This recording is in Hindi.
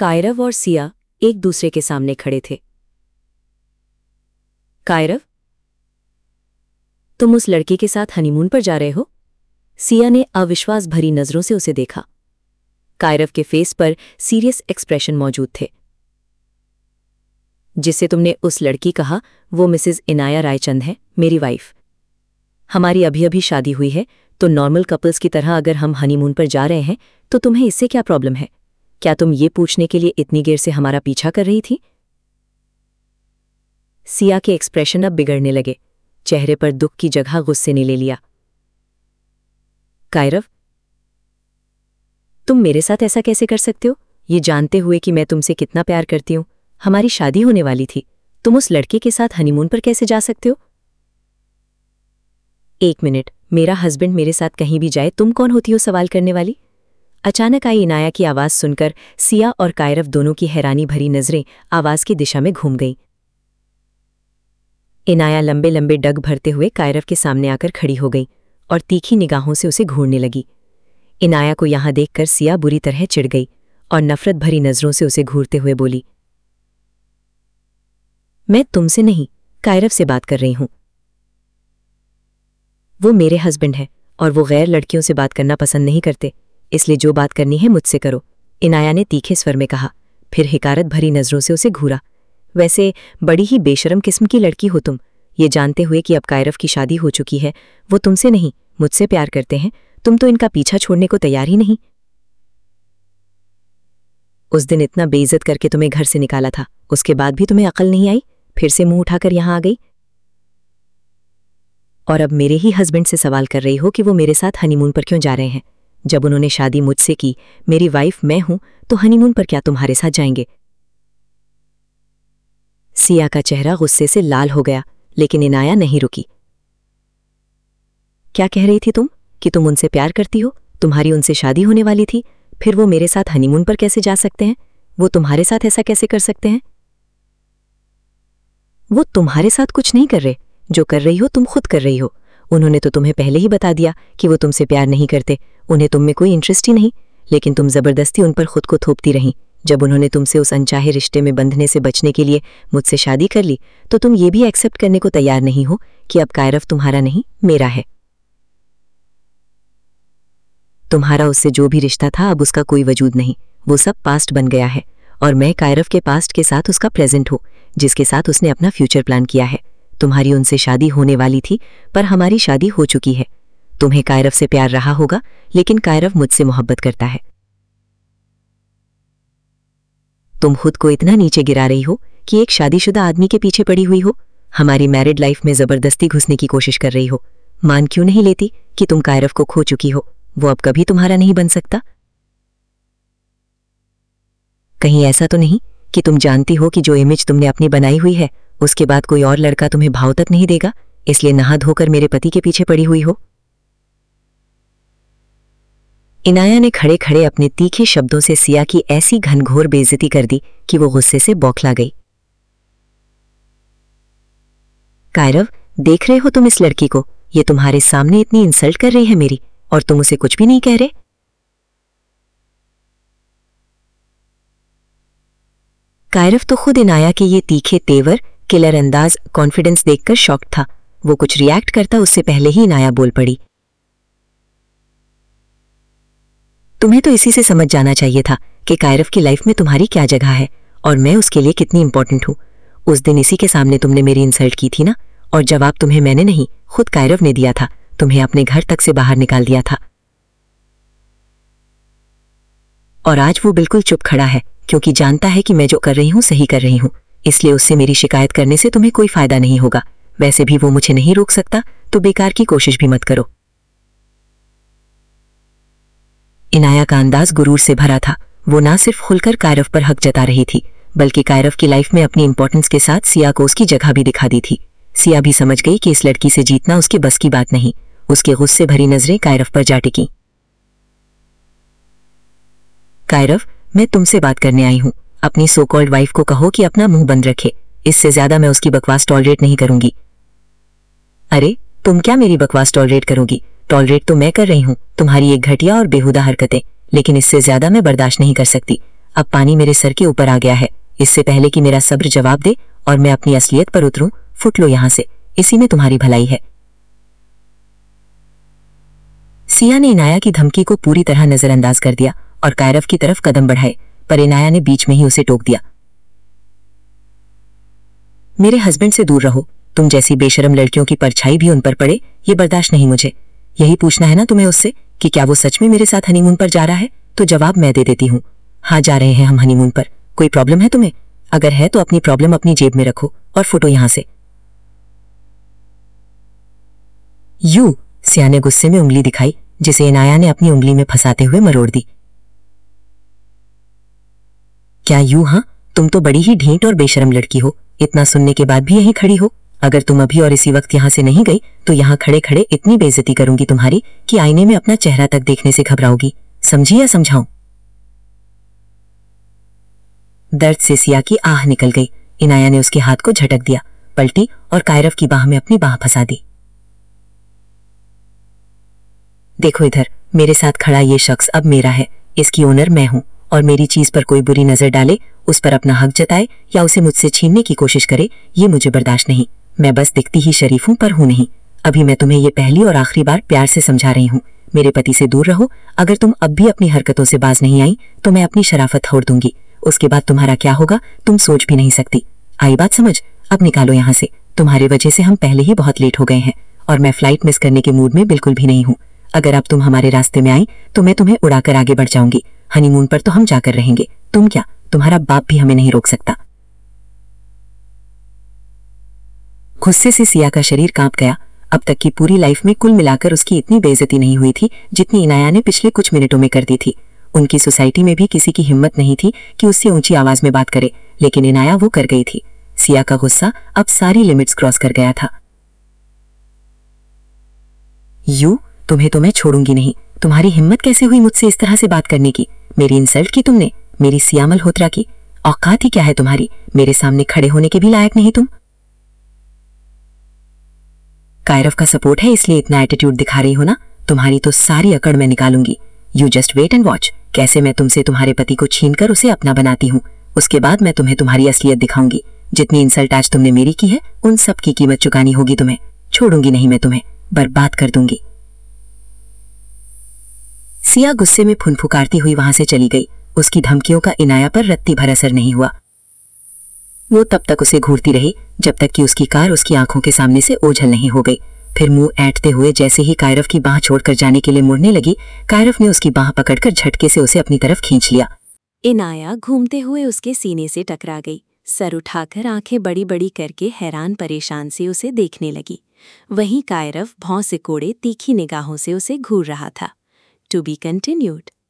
कायरव और सिया एक दूसरे के सामने खड़े थे। कायरव, तुम उस लड़के के साथ हनीमून पर जा रहे हो? सिया ने अविश्वास भरी नजरों से उसे देखा। कायरव के फेस पर सीरियस एक्सप्रेशन मौजूद थे। जिससे तुमने उस लड़की कहा, वो मिसेस इनाया रायचंद है, मेरी वाइफ। हमारी अभी अभी शादी हुई है, तो नॉर्मल कपल्स की तरह अगर हम हनीमून पर जा रहे हैं तो तुम्हें इससे क्या प्रॉब्लम है? क्या तुम ये पूछने के लिए इतनी देर से हमारा पीछा कर रही थी? सिया के एक्सप्रेशन अब बिगड़ने लगे। चेहरे पर दुख की जगह गुस्से ने ले लिया। कायरव, तुम मेरे साथ ऐसा कैसे कर सकते हो, ये जानते हुए कि मैं तुमसे कितना प्यार करती हूं? हमारी शादी होने वाली थी, तुम उस लड़के के साथ हनीमून पर कैसे जा सकते हो? एक मिनट, मेरा हस्बैंड मेरे साथ कहीं भी जाए, तुम कौन होती हो सवाल करने वाली? अचानक आई इनाया की आवाज सुनकर सिया और कायरव दोनों की हैरानी भरी नजरें आवाज की दिशा में घूम गईं। इनाया लंबे लंबे डग भरते हुए कायरव के सामने आकर खड़ी हो गई और तीखी निगाहों से उसे घूरने लगी। इनाया को यहां देखकर सिया बुरी तरह चिढ़ गई और नफरत भरी नजरों से उसे घूरते हुए बोली, मैं तुमसे नहीं, कायरव से बात कर रही हूं। वो मेरे हस्बैंड है और वो गैर लड़कियों से बात करना पसंद नहीं करते, इसलिए जो बात करनी है मुझसे करो, इनाया ने तीखे स्वर में कहा। फिर हिकारत भरी नजरों से उसे घूरा। वैसे बड़ी ही बेशरम किस्म की लड़की हो तुम, ये जानते हुए कि अब कायरव की शादी हो चुकी है, वो तुमसे नहीं मुझसे प्यार करते हैं, तुम तो इनका पीछा छोड़ने को तैयार ही नहीं। उस दिन इतना बेइज्जत करके तुम्हें घर से निकाला था, उसके बाद भी तुम्हें अकल नहीं आई, फिर से मुंह उठाकर यहां आ गई और अब मेरे ही हस्बैंड से सवाल कर रही हो कि वो मेरे साथ हनीमून पर क्यों जा रहे हैं? जब उन्होंने शादी मुझसे की, मेरी वाइफ मैं हूं, तो हनीमून पर क्या तुम्हारे साथ जाएंगे? सिया का चेहरा गुस्से से लाल हो गया, लेकिन इनाया नहीं रुकी। क्या कह रही थी तुम कि तुम उनसे प्यार करती हो? तुम्हारी उनसे शादी होने वाली थी, फिर वो मेरे साथ हनीमून पर कैसे जा सकते हैं? वो तुम्हारे साथ ऐसा कैसे कर सकते हैं? वो तुम्हारे साथ कुछ नहीं कर रहे, जो कर रही हो तुम खुद कर रही हो। उन्होंने तो तुम्हें पहले ही बता दिया कि वो तुमसे प्यार नहीं करते, उन्हें तुम में कोई इंटरेस्ट ही नहीं, लेकिन तुम जबरदस्ती उन पर खुद को थोपती रही। जब उन्होंने तुमसे उस अनचाहे रिश्ते में बंधने से बचने के लिए मुझसे शादी कर ली, तो तुम ये भी एक्सेप्ट करने को तैयार नहीं हो कि अब कायरव तुम्हारा नहीं, मेरा है। तुम्हारा उससे जो भी रिश्ता था अब उसका कोई वजूद नहीं, वो सब पास्ट बन गया है और मैं कायरव के पास्ट के साथ उसका प्रेजेंट हूं, जिसके साथ उसने अपना फ्यूचर प्लान किया है। तुम्हारी उनसे शादी होने वाली थी, पर हमारी शादी हो चुकी है। तुम्हें कायरव से प्यार रहा होगा, लेकिन कायरव मुझसे मोहब्बत करता है। तुम खुद को इतना नीचे गिरा रही हो कि एक शादीशुदा आदमी के पीछे पड़ी हुई हो, हमारी मैरिड लाइफ में जबरदस्ती घुसने की कोशिश कर रही हो। मान क्यों नहीं लेती कि तुम कायरव को खो चुकी हो, वो अब कभी तुम्हारा नहीं बन सकता? कहीं ऐसा तो नहीं कि तुम जानती हो कि जो इमेज तुमने अपनी बनाई हुई है, उसके बाद कोई और लड़का तुम्हें भाव तक नहीं देगा, इसलिए नहा धोकर मेरे पति के पीछे पड़ी हुई हो? इनाया ने खड़े खड़े अपने तीखे शब्दों से सिया की ऐसी घनघोर बेइज्जती कर दी कि वो गुस्से से बौखला गई। कायरव, देख रहे हो तुम इस लड़की को, ये तुम्हारे सामने इतनी इंसल्ट कर रही है मेरी, और तुम उसे कुछ भी नहीं कह रहे? कायरव तो खुद इनाया के ये तीखे तेवर, किलर अंदाज, कॉन्फिडेंस देखकर शॉक्ड था। वो कुछ रिएक्ट करता उससे पहले ही इनाया बोल पड़ी। तुम्हें तो इसी से समझ जाना चाहिए था कि कायरव की लाइफ में तुम्हारी क्या जगह है और मैं उसके लिए कितनी इंपॉर्टेंट हूं। उस दिन इसी के सामने तुमने मेरी इंसल्ट की थी ना, और जवाब तुम्हें मैंने नहीं, खुद कायरव ने दिया था। तुम्हें अपने घर तक से बाहर निकाल दिया था और आज वो बिल्कुल चुप खड़ा है, क्योंकि जानता है कि मैं जो कर रही हूं सही कर रही हूं, इसलिए उससे मेरी शिकायत करने से तुम्हें कोई फायदा नहीं होगा। वैसे भी वो मुझे नहीं रोक सकता, तो बेकार की कोशिश भी मत करो। इनाया का अंदाज गुरूर से भरा था। वो ना सिर्फ खुलकर कायरव पर हक जता रही थी, बल्कि कायरव की लाइफ में अपनी इंपॉर्टेंस के साथ सिया को उसकी जगह भी दिखा दी थी। सिया भी समझ गई कि इस लड़की से जीतना उसके बस की बात नहीं। उसके गुस्से भरी नजरें कायरव पर जा टिकी। कायरव, मैं तुमसे बात करने आई हूं। अपनी सो कॉल्ड वाइफ को कहो कि अपना मुंह बंद रखे, इससे ज्यादा मैं उसकी बकवास टॉलरेट नहीं करूंगी। अरे, तुम क्या मेरी बकवास टॉलरेट करोगी? टॉलरेट तो मैं कर रही हूं तुम्हारी एक घटिया और बेहुदा हरकतें, लेकिन इससे ज्यादा मैं बर्दाश्त नहीं कर सकती। अब पानी मेरे सर के ऊपर आ गया है। इससे पहले कि मेरा सब्र जवाब दे और मैं अपनी असलियत पर उतरूं, फुट लो यहां से। इसी में तुम्हारी भलाई है। सिया ने इनाया की धमकी को पूरी तरह नजरअंदाज कर दिया और कायरव की तरफ कदम बढ़ाए, पर इनाया ने बीच में ही उसे टोक दिया। मेरे हस्बैंड से दूर रहो। तुम जैसी बेशरम लड़कियों की परछाई भी उन पर पड़े, ये बर्दाश्त नहीं मुझे। यही पूछना है ना तुम्हें उससे कि क्या वो सच में मेरे साथ हनीमून पर जा रहा है? तो जवाब मैं दे देती हूँ। हाँ, जा रहे हैं हम हनीमून पर। कोई प्रॉब्लम है तुम्हें? अगर है तो अपनी प्रॉब्लम अपनी जेब में रखो और फुटो यहां से। यू, सिया ने गुस्से में उंगली दिखाई, जिसे इनाया ने अपनी उंगली में फंसाते हुए मरोड़ दी। क्या यू? हाँ, तुम तो बड़ी ही ढीठ और बेशरम लड़की हो। इतना सुनने के बाद भी यहीं खड़ी हो। अगर तुम अभी और इसी वक्त यहां से नहीं गई तो यहां खड़े खड़े इतनी बेइज्जती करूंगी तुम्हारी कि आईने में अपना चेहरा तक देखने से घबराओगी। समझी या समझाऊं? दर्द से सिया की आह निकल गई। इनाया ने उसके हाथ को झटक दिया, पलटी और कायरव की बाह में अपनी बाह फंसा दी। देखो इधर, मेरे साथ खड़ा ये शख्स अब मेरा है। इसकी ओनर मैं हूं और मेरी चीज पर कोई बुरी नजर डाले, उस पर अपना हक जताए या उसे मुझसे छीनने की कोशिश करे, ये मुझे बर्दाश्त नहीं। मैं बस दिखती ही शरीफ हूं पर हूं नहीं। अभी मैं तुम्हें ये पहली और आखिरी बार प्यार से समझा रही हूं। मेरे पति से दूर रहो। अगर तुम अब भी अपनी हरकतों से बाज नहीं आई तो मैं अपनी शराफत छोड़ दूंगी। उसके बाद तुम्हारा क्या होगा तुम सोच भी नहीं सकती। आई बात समझ? अब निकालो यहां से। तुम्हारी वजह से हम पहले ही बहुत लेट हो गए हैं और मैं फ्लाइट मिस करने के मूड में बिल्कुल भी नहीं हूं। अगर अब तुम हमारे रास्ते में आई तो मैं तुम्हें उड़ाकर आगे बढ़ जाऊंगी। हनीमून पर तो हम जाकर रहेंगे। तुम क्या, तुम्हारा बाप भी हमें नहीं रोक सकता। गुस्से से सिया का शरीर कांप गया। अब तक की पूरी लाइफ में कुल मिलाकर उसकी इतनी बेइज्जती नहीं हुई थी जितनी इनाया ने पिछले कुछ मिनटों में कर दी थी। उनकी सोसाइटी में भी किसी की हिम्मत नहीं थी कि उससे ऊंची आवाज में बात करे, लेकिन इनाया वो कर गई थी। सिया का गुस्सा अब सारी लिमिट्स क्रॉस कर गया था। यू, तुम्हें तो मैं छोड़ूंगी नहीं। तुम्हारी हिम्मत कैसे हुई मुझसे इस तरह से बात करने की? मेरी इंसल्ट की तुमने, मेरी सिया मल्होत्रा की। औकात ही क्या है तुम्हारी? मेरे सामने खड़े होने के भी लायक नहीं तुम। कायरव का सपोर्ट है इसलिए इतना एटीट्यूड दिखा रही हो ना? तुम्हारी तो सारी अकड़ मैं निकालूंगी। You just wait and watch कैसे मैं तुमसे तुम्हारे पति को छीनकर उसे अपना बनाती हूँ। उसके बाद मैं तुम्हें तुम्हारी असलियत दिखाऊंगी। जितनी इंसल्ट आज तुमने मेरी की है उन सब की कीमत चुकानी होगी तुम्हें। छोड़ूंगी नहीं मैं तुम्हें, बर्बाद कर दूंगी। सिया गुस्से में फुनफुकारती हुई वहां से चली गई। उसकी धमकियों का इनाया पर रत्ती भर असर नहीं हुआ। वो तब तक उसे घूरती रही जब तक कि उसकी कार उसकी आंखों के सामने से ओझल नहीं हो गई। फिर मुंह ऐंठते हुए जैसे ही कायरव की बाह छोड़कर जाने के लिए मुड़ने लगी, कायरव ने उसकी बाह पकड़कर झटके से उसे अपनी तरफ खींच लिया। इनाया घूमते हुए उसके सीने से टकरा गई। सर उठाकर आंखें बड़ी बड़ी करके हैरान परेशान से उसे देखने लगी। वहीं कायरव भौं से कोड़े तीखी निगाहों से उसे घूर रहा था। To be continued.